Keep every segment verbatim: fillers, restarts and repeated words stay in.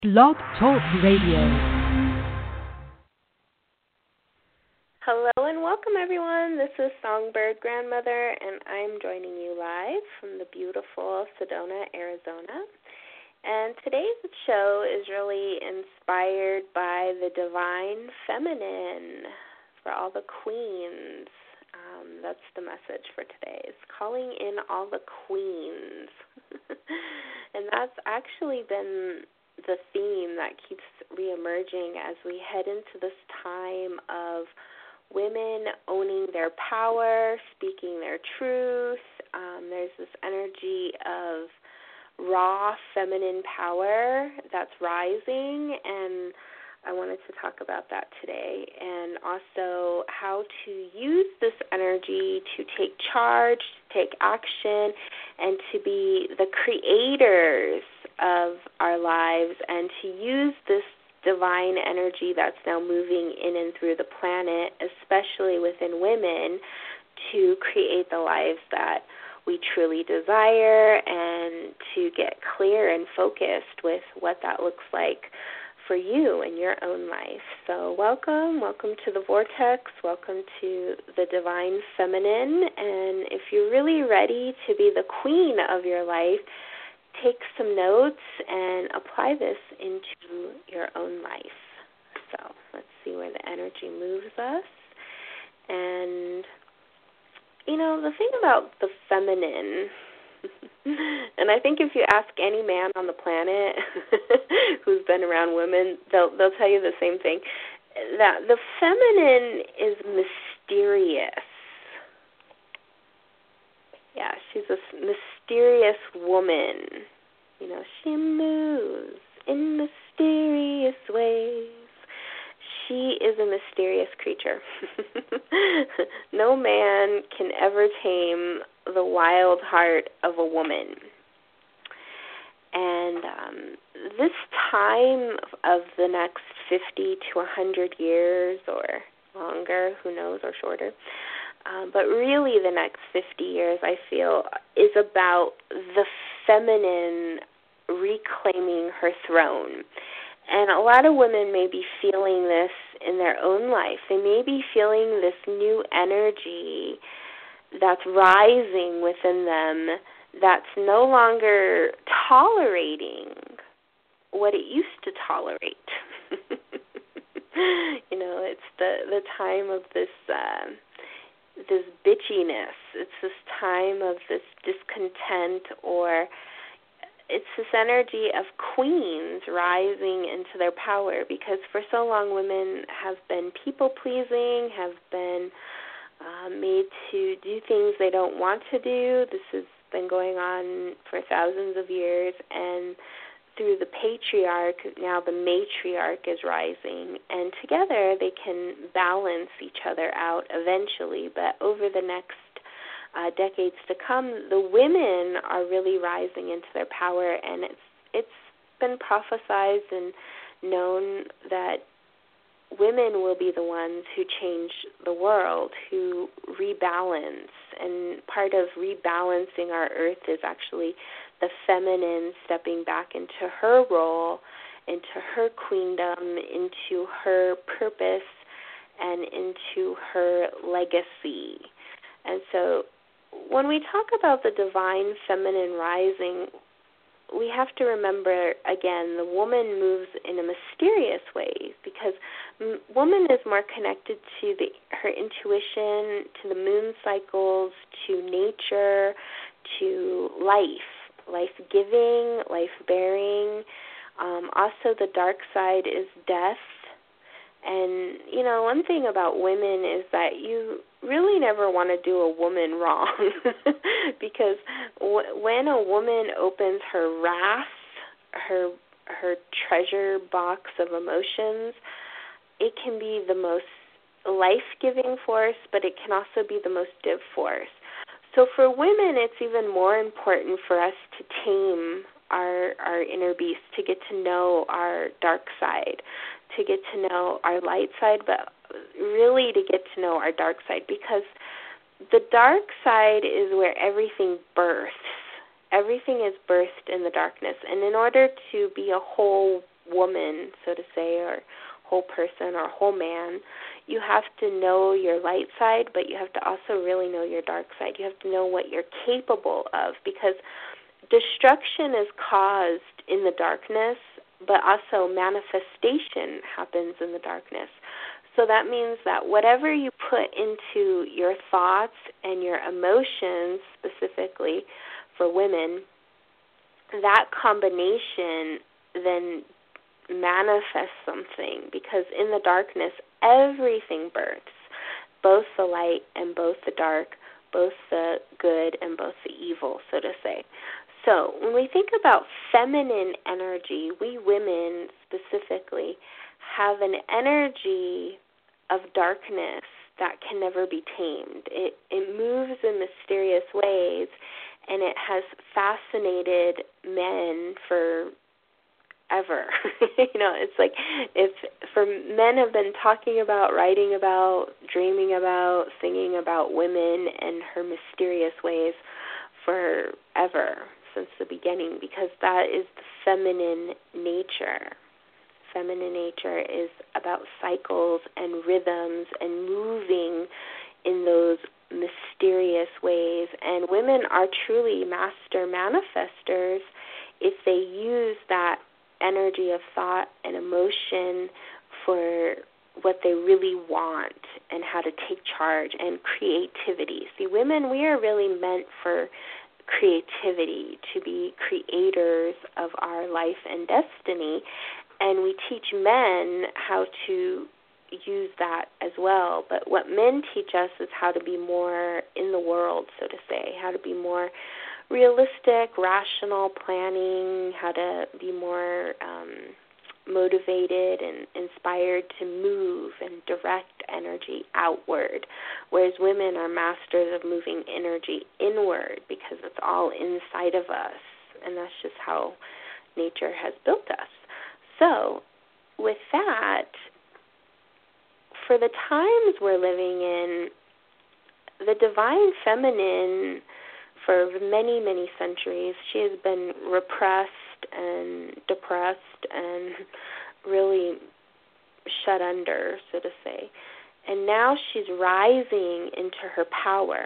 Blog Talk Radio. Hello and welcome, everyone. This is Songbird Grandmother, and I'm joining you live from the beautiful Sedona, Arizona. And today's show is really inspired by the divine feminine for all the queens. Um, that's the message for today, is calling in all the queens. And that's actually been the theme that keeps reemerging as we head into this time of women owning their power, speaking their truth. Um, there's this energy of raw feminine power that's rising, and I wanted to talk about that today, and also how to use this energy to take charge, to take action, and to be the creators of our lives, and to use this divine energy that's now moving in and through the planet, especially within women, to create the lives that we truly desire and to get clear and focused with what that looks like for you in your own life. So welcome, welcome to the Vortex, welcome to the Divine Feminine, and if you're really ready to be the queen of your life, take some notes and apply this into your own life. So let's see where the energy moves us. And, you know, the thing about the feminine, and I think if you ask any man on the planet who's been around women, they'll they'll tell you the same thing, that the feminine is mysterious. Yeah, she's a mysterious woman. You know, she moves in mysterious ways. She is a mysterious creature. No man can ever tame the wild heart of a woman. And um, this time of the next fifty to one hundred years or longer, who knows, or shorter, Um, but really the next fifty years, I feel, is about the feminine reclaiming her throne. And a lot of women may be feeling this in their own life. They may be feeling this new energy that's rising within them that's no longer tolerating what it used to tolerate. You know, it's the, the time of this... Uh, this bitchiness. It's this time of this discontent, or it's this energy of queens rising into their power, because for so long women have been people-pleasing, have been uh, made to do things they don't want to do. This has been going on for thousands of years, and through the patriarch, now the matriarch is rising, and together they can balance each other out eventually. But over the next uh, decades to come, the women are really rising into their power, and it's it's been prophesized and known that women will be the ones who change the world, who rebalance. And part of rebalancing our earth is actually the feminine stepping back into her role, into her queendom, into her purpose, and into her legacy. And so when we talk about the divine feminine rising, we have to remember, again, the woman moves in a mysterious way, because m- woman is more connected to the, her intuition, to the moon cycles, to nature, to life. Life-giving, life-bearing. Um, also, the dark side is death. And, you know, one thing about women is that you really never want to do a woman wrong because w- when a woman opens her wrath, her her treasure box of emotions, it can be the most life-giving force, but it can also be the most div force. So for women, it's even more important for us to tame our our inner beast, to get to know our dark side, to get to know our light side, but really to get to know our dark side, because the dark side is where everything births. Everything is birthed in the darkness. And in order to be a whole woman, so to say, or whole person or whole man, you have to know your light side, but you have to also really know your dark side. You have to know what you're capable of, because destruction is caused in the darkness, but also manifestation happens in the darkness. So that means that whatever you put into your thoughts and your emotions, specifically for women, that combination then manifests something, because in the darkness, everything births, both the light and both the dark, both the good and both the evil, so to say. So when we think about feminine energy, we women specifically have an energy of darkness that can never be tamed. It, it moves in mysterious ways, and it has fascinated men for ever. You know, it's like if for men have been talking about, writing about, dreaming about, singing about women and her mysterious ways forever, since the beginning, because that is the feminine nature. Feminine nature is about cycles and rhythms and moving in those mysterious ways. And women are truly master manifestors if they use that energy of thought and emotion for what they really want and how to take charge, and creativity. See, women, we are really meant for creativity, to be creators of our life and destiny, and we teach men how to use that as well. But what men teach us is how to be more in the world, so to say, how to be more realistic, rational, planning, how to be more um, motivated and inspired to move and direct energy outward, whereas women are masters of moving energy inward, because it's all inside of us, and that's just how nature has built us. So with that, for the times we're living in, the divine feminine, for many, many centuries, she has been repressed and depressed and really shut under, so to say. And now she's rising into her power.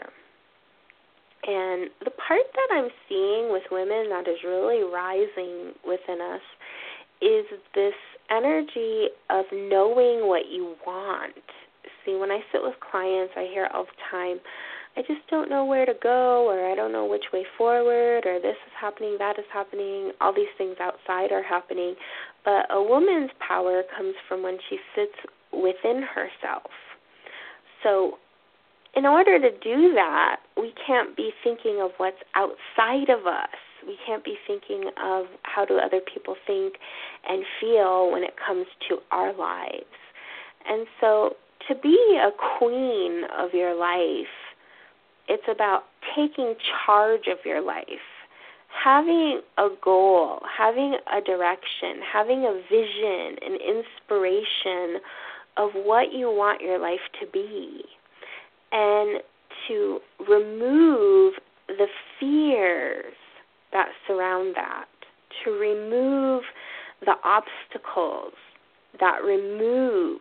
And the part that I'm seeing with women that is really rising within us is this energy of knowing what you want. See, when I sit with clients, I hear all the time, I just don't know where to go, or I don't know which way forward, or this is happening, that is happening, all these things outside are happening. But a woman's power comes from when she sits within herself. So in order to do that, we can't be thinking of what's outside of us. We can't be thinking of how do other people think and feel when it comes to our lives. And so to be a queen of your life, it's about taking charge of your life, having a goal, having a direction, having a vision, an inspiration of what you want your life to be, and to remove the fears that surround that, to remove the obstacles that remove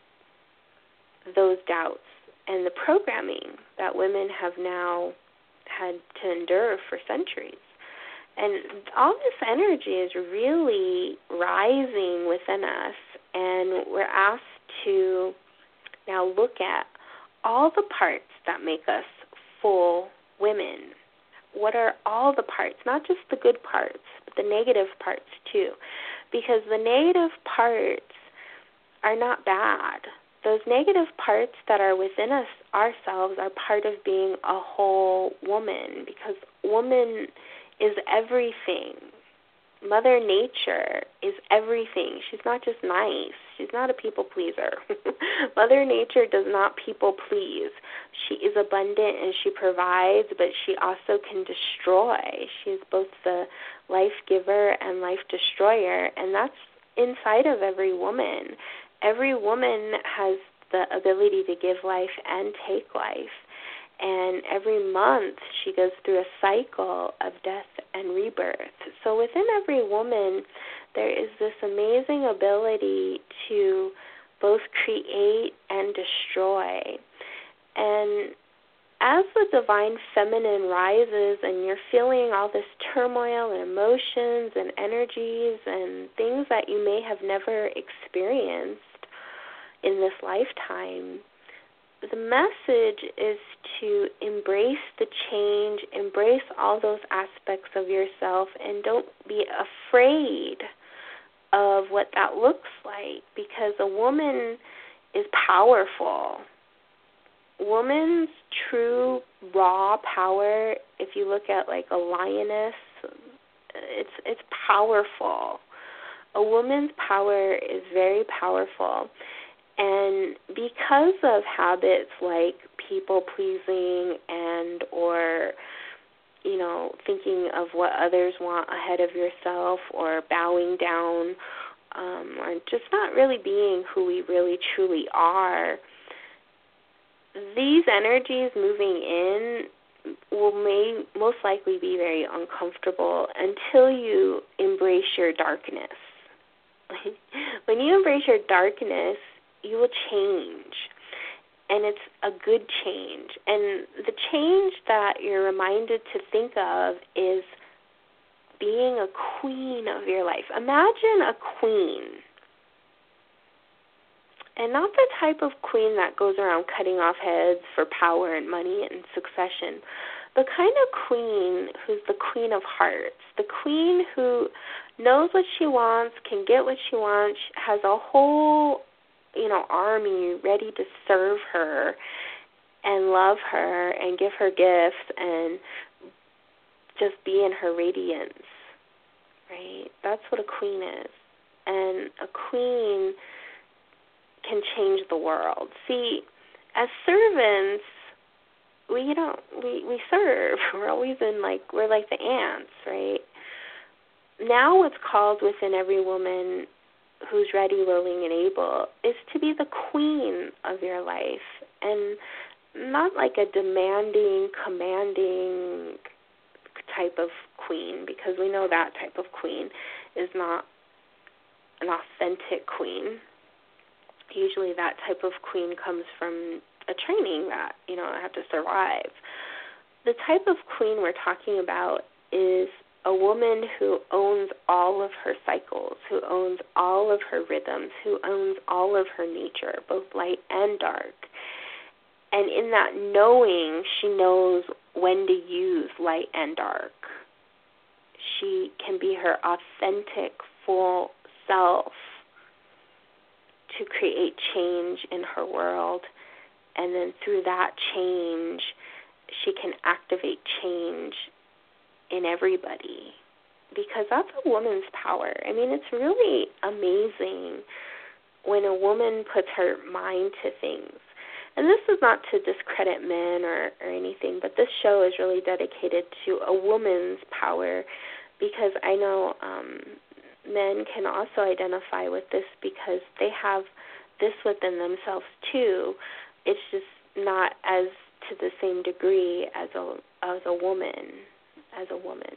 those doubts and the programming that women have now had to endure for centuries. And all this energy is really rising within us, and we're asked to now look at all the parts that make us full women. What are all the parts, not just the good parts, but the negative parts too, because the negative parts are not bad. Those negative parts that are within us ourselves are part of being a whole woman, because woman is everything. Mother Nature is everything. She's not just nice. She's not a people pleaser. Mother Nature does not people please. She is abundant and she provides, but she also can destroy. She is both the life giver and life destroyer, and that's inside of every woman. Every woman has the ability to give life and take life. And every month she goes through a cycle of death and rebirth. So within every woman, there is this amazing ability to both create and destroy. And as the divine feminine rises and you're feeling all this turmoil and emotions and energies and things that you may have never experienced in this lifetime, the message is to embrace the change, embrace all those aspects of yourself, and don't be afraid of what that looks like, because a woman is powerful. Woman's true raw power, if you look at like a lioness, it's it's powerful. A woman's power is very powerful. And because of habits like people pleasing and or, you know, thinking of what others want ahead of yourself, or bowing down, um, or just not really being who we really truly are, these energies moving in will may most likely be very uncomfortable until you embrace your darkness. When you embrace your darkness, you will change, and it's a good change. And the change that you're reminded to think of is being a queen of your life. Imagine a queen. And not the type of queen that goes around cutting off heads for power and money and succession. The kind of queen who's the queen of hearts. The queen who knows what she wants, can get what she wants, has a whole, you know, army ready to serve her and love her and give her gifts and just be in her radiance. Right? That's what a queen is. And a queen can change the world. See, as servants, we don't we, we serve. We're always in like we're like the ants, right? Now what's called within every woman who's ready, willing, and able is to be the queen of your life, and not like a demanding, commanding type of queen, because we know that type of queen is not an authentic queen. Usually that type of queen comes from a training that, you know, I have to survive. The type of queen we're talking about is a woman who owns all of her cycles, who owns all of her rhythms, who owns all of her nature, both light and dark. And in that knowing, she knows when to use light and dark. She can be her authentic, full self to create change in her world. And then through that change, she can activate change in everybody, because that's a woman's power. I mean, it's really amazing when a woman puts her mind to things. And this is not to discredit men or, or anything, but this show is really dedicated to a woman's power, because I know um, men can also identify with this because they have this within themselves too. It's just not as to the same degree as a as a woman, as a woman.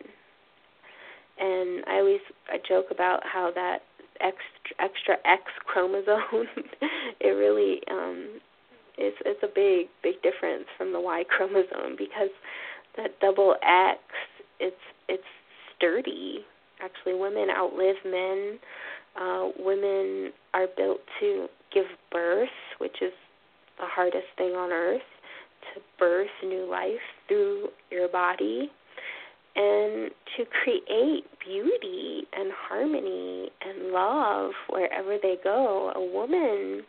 And I always I joke about how that extra, extra X chromosome, it really um, is it's a big big difference from the Y chromosome, because that double X, it's it's sturdy. Actually, women outlive men. Uh, women are built to give birth, which is the hardest thing on earth, to birth new life through your body, and to create beauty and harmony and love wherever they go. A woman,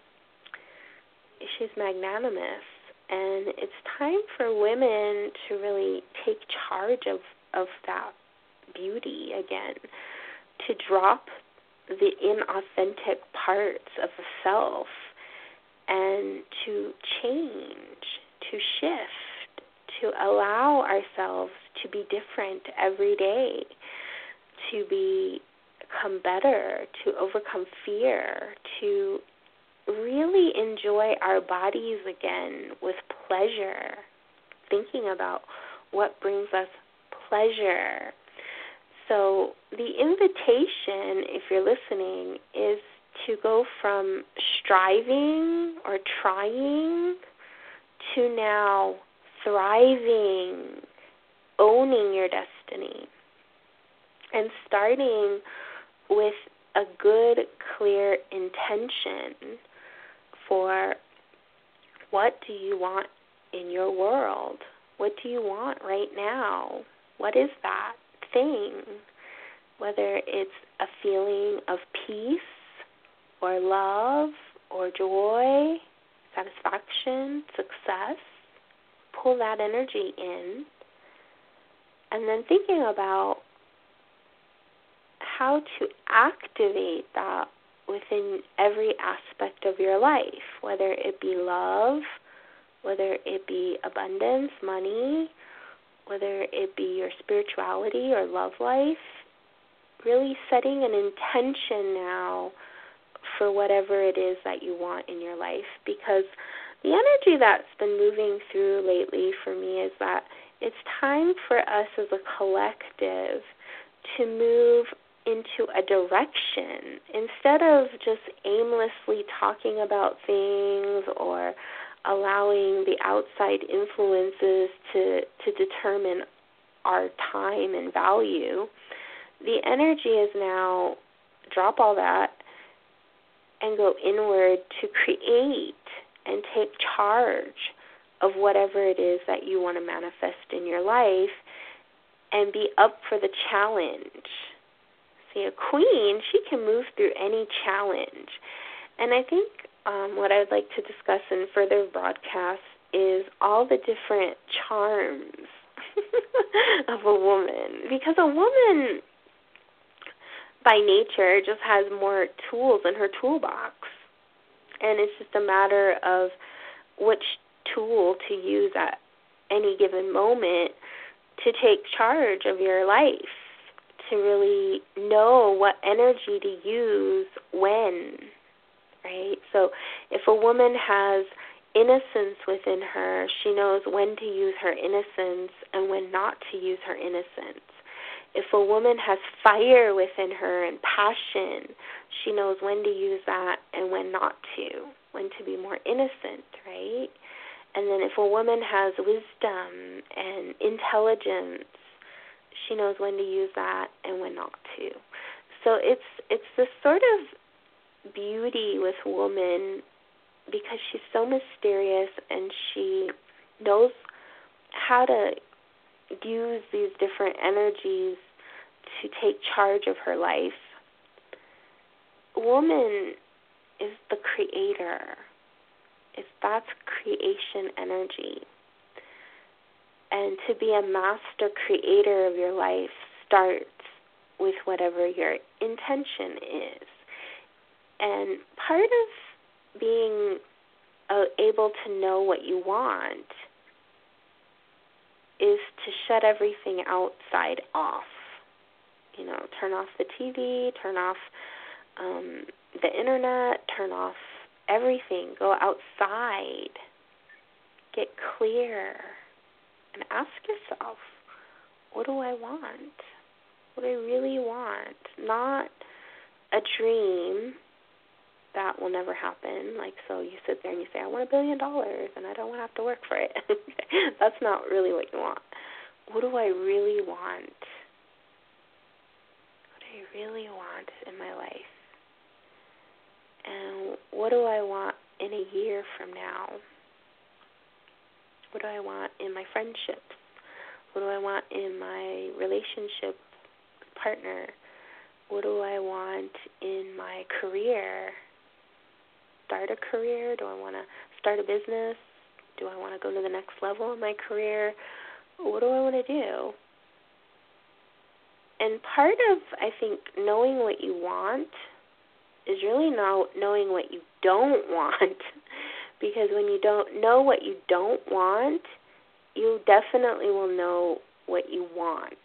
she's magnanimous, and it's time for women to really take charge of, of that beauty again, to drop the inauthentic parts of the self and to change, to shift, to allow ourselves to be different every day, to be, become better, to overcome fear, to really enjoy our bodies again with pleasure, thinking about what brings us pleasure. So the invitation, if you're listening, is to go from striving or trying to now thriving, owning your destiny, and starting with a good, clear intention for what do you want in your world? What do you want right now? What is that thing? Whether it's a feeling of peace or love or joy, satisfaction, success, pull that energy in. And then thinking about how to activate that within every aspect of your life, whether it be love, whether it be abundance, money, whether it be your spirituality or love life, really setting an intention now for whatever it is that you want in your life. Because the energy that's been moving through lately for me is that it's time for us as a collective to move into a direction instead of just aimlessly talking about things or allowing the outside influences to to determine our time and value. The energy is now drop all that and go inward to create and take charge of whatever it is that you want to manifest in your life and be up for the challenge. See, a queen, she can move through any challenge. And I think um, what I'd like to discuss in further broadcasts is all the different charms of a woman. Because a woman, by nature, just has more tools in her toolbox. And it's just a matter of which tool to use at any given moment to take charge of your life, to really know what energy to use when, right? So if a woman has innocence within her, she knows when to use her innocence and when not to use her innocence. If a woman has fire within her and passion, she knows when to use that and when not to, when to be more innocent, right? And then if a woman has wisdom and intelligence, she knows when to use that and when not to. So it's it's this sort of beauty with woman because she's so mysterious and she knows how to use these different energies to take charge of her life. Woman is the creator. It's that's creation energy. And to be a master creator of your life starts with whatever your intention is. And part of being uh, able to know what you want is to shut everything outside off. You know, turn off the T V, turn off um, the internet, turn off everything. Go outside. Get clear. And ask yourself, what do I want? What do I really want? Not a dream that will never happen. Like, so you sit there and you say, I want a billion dollars and I don't want to have to work for it. That's not really what you want. What do I really want? What do I really want in my life? And what do I want in a year from now? What do I want in my friendships? What do I want in my relationship partner? What do I want in my career? Start a career? Do I want to start a business? Do I want to go to the next level in my career? What do I want to do? And part of, I think, knowing what you want is really know, knowing what you don't want. Because when you don't know what you don't want, you definitely will know what you want.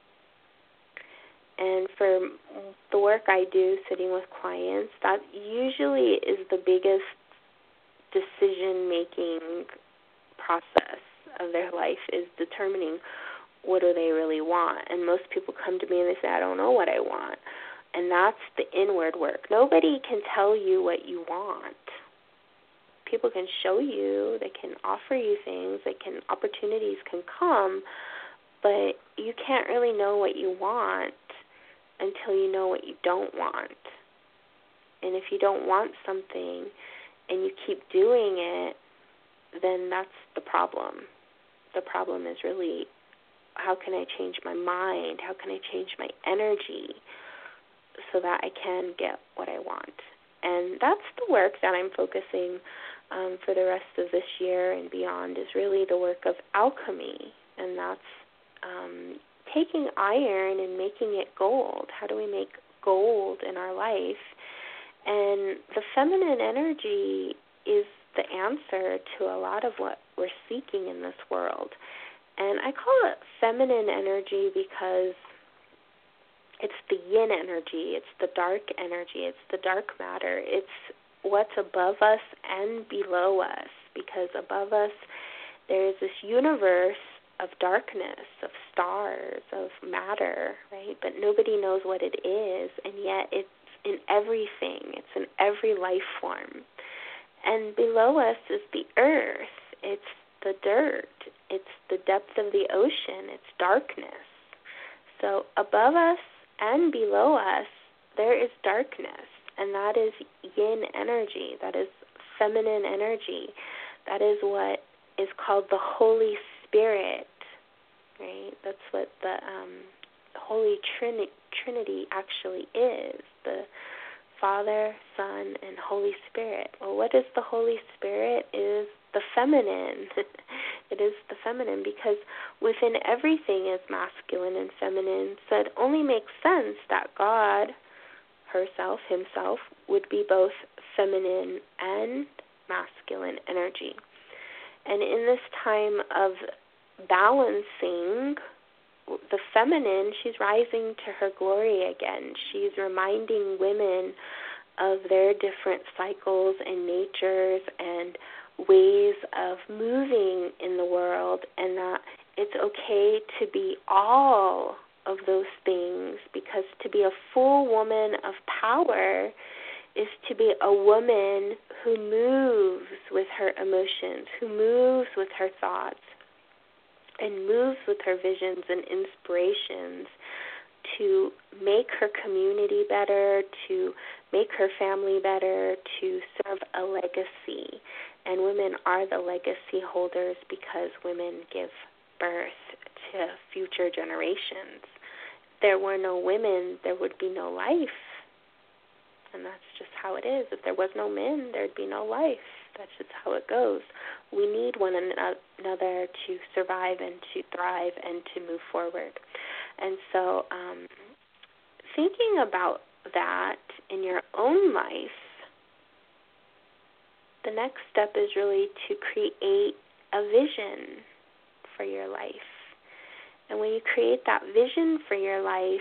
And for the work I do sitting with clients, that usually is the biggest decision-making process of their life, is determining what do they really want? And most people come to me and they say, I don't know what I want. And that's the inward work. Nobody can tell you what you want. People can show you, they can offer you things, they can opportunities can come, but you can't really know what you want until you know what you don't want. And if you don't want something and you keep doing it, then that's the problem. The problem is really, how can I change my mind? How can I change my energy so that I can get what I want? And that's the work that I'm focusing um, for the rest of this year and beyond, is really the work of alchemy. And that's um, taking iron and making it gold. How do we make gold in our life? And the feminine energy is the answer to a lot of what we're seeking in this world. And I call it feminine energy because it's the yin energy, it's the dark energy, it's the dark matter, it's what's above us and below us, because above us there is this universe of darkness, of stars, of matter, right? But nobody knows what it is, and yet it's in everything, it's in every life form. And below us is the earth, it's the dirt, it's the depth of the ocean, it's darkness. So above us and below us, there is darkness, and that is yin energy, that is feminine energy. That is what is called the Holy Spirit, right? That's what the um, Holy Trini- Trinity actually is, the Father, Son, and Holy Spirit. Well, what is the Holy Spirit? It is the feminine. It is the feminine, because within everything is masculine and feminine, so it only makes sense that God, herself, himself, would be both feminine and masculine energy. And in this time of balancing the feminine, she's rising to her glory again. She's reminding women of their different cycles and natures and ways of moving in the world, and that it's okay to be all of those things, because to be a full woman of power is to be a woman who moves with her emotions, who moves with her thoughts, and moves with her visions and inspirations to make her community better, to make her family better, to serve a legacy. And women are the legacy holders because women give birth to future generations. If there were no women, there would be no life. And that's just how it is. If there was no men, there'd be no life. That's just how it goes. We need one another to survive and to thrive and to move forward. And so um, thinking about that in your own life, the next step is really to create a vision for your life. And when you create that vision for your life,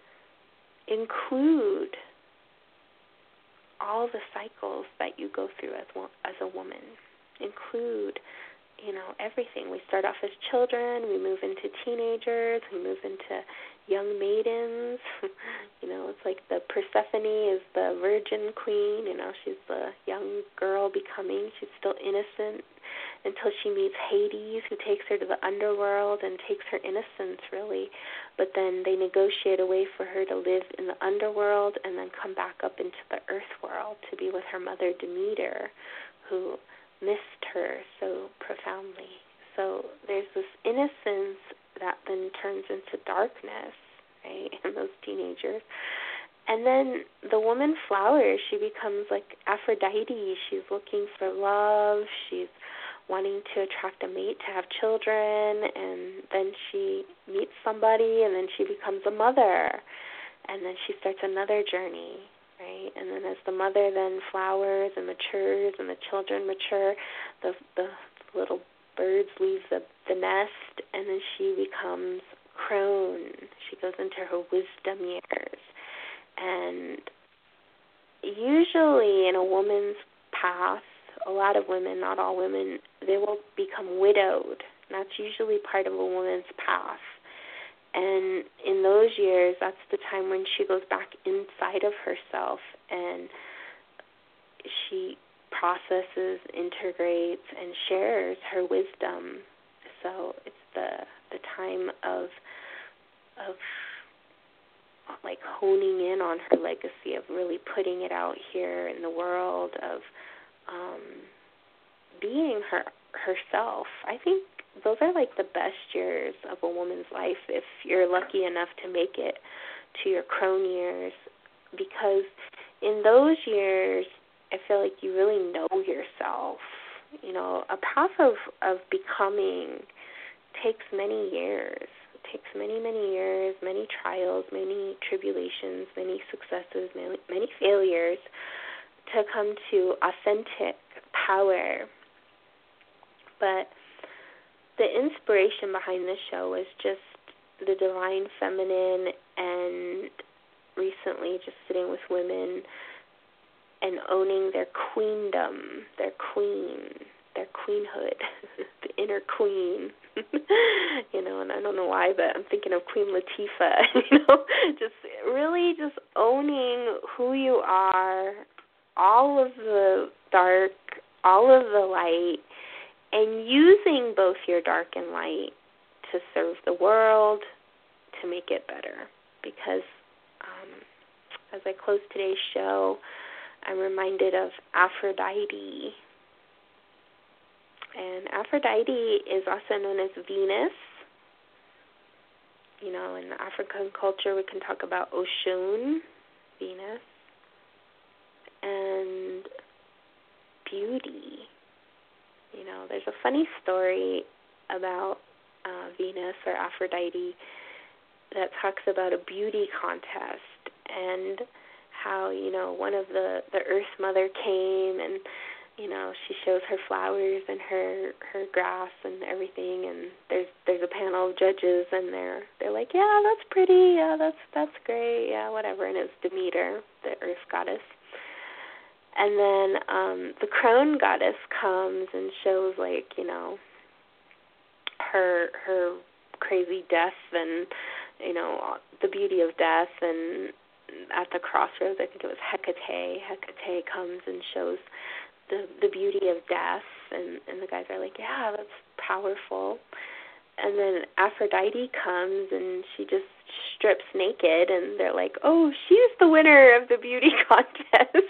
include all the cycles that you go through as as a woman. Include, you know, everything. We start off as children, we move into teenagers, we move into young maidens. You know, it's like the Persephone is the virgin queen. You know, she's the young girl becoming. She's still innocent until she meets Hades, who takes her to the underworld and takes her innocence, really. But then they negotiate a way for her to live in the underworld and then come back up into the earth world to be with her mother Demeter, who missed her so profoundly. So there's this innocence that then turns into darkness, right, in those teenagers. And then the woman flowers. She becomes like Aphrodite. She's looking for love. She's wanting to attract a mate to have children, and then she meets somebody, and then she becomes a mother, and then she starts another journey, right? And then as the mother then flowers and matures and the children mature, the the little birds leave the, the nest, and then she becomes crone. She goes into her wisdom years. And usually in a woman's path, a lot of women, not all women, they will become widowed. And that's usually part of a woman's path. And in those years, that's the time when she goes back inside of herself and she processes, integrates, and shares her wisdom. So it's the the time of of like honing in on her legacy, of really putting it out here in the world, of um, being her herself. I think those are like the best years of a woman's life if you're lucky enough to make it to your crone years, because in those years I feel like you really know yourself. You know, a path of, of becoming takes many years. It takes many, many years, many trials, many tribulations, many successes, many, many failures to come to authentic power. But the inspiration behind this show was just the divine feminine, and recently just sitting with women and owning their queendom, their queen, their queenhood, the inner queen. You know, and I don't know why, but I'm thinking of Queen Latifah, you know, just really just owning who you are, all of the dark, all of the light, and using both your dark and light to serve the world, to make it better. Because um, as I close today's show, I'm reminded of Aphrodite. And Aphrodite is also known as Venus. You know, in the African culture, we can talk about Oshun, Venus, and beauty. You know, there's a funny story about uh, Venus or Aphrodite that talks about a beauty contest and how, you know, one of the, the Earth Mother came and, you know, she shows her flowers and her, her grass and everything, and there's there's a panel of judges, and they're they're like, yeah, that's pretty, yeah, that's that's great, yeah, whatever, and it's Demeter, the Earth goddess. And then um, the crone goddess comes and shows, like, you know, her her crazy death and, you know, the beauty of death. And at the crossroads, I think it was Hecate. Hecate comes and shows the the beauty of death, and, and the guys are like, yeah, that's powerful. And then Aphrodite comes and she just strips naked, and they're like, oh, she's the winner of the beauty contest.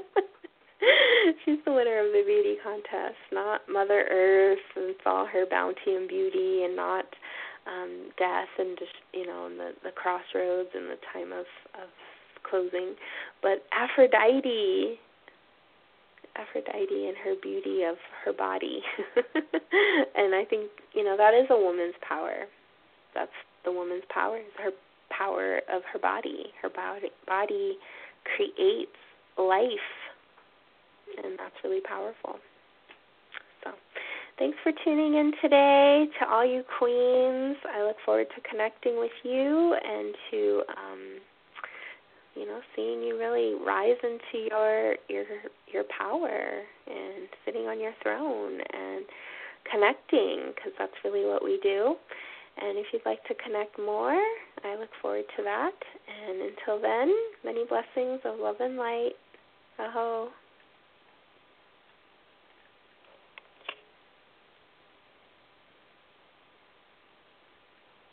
She's the winner of the beauty contest, not Mother Earth and all her bounty and beauty, and not um, death and just, you know, and the, the crossroads and the time of, of closing, but Aphrodite, Aphrodite and her beauty of her body. And I think, you know, that is a woman's power. That's the woman's power, is her power of her body. Her body, body creates life. And that's really powerful. So thanks for tuning in today. To all you queens, I look forward to connecting with you and to, um, you know, seeing you really rise into your your your power and sitting on your throne and connecting, because that's really what we do. And if you'd like to connect more, I look forward to that. And until then, many blessings of love and light. Aho.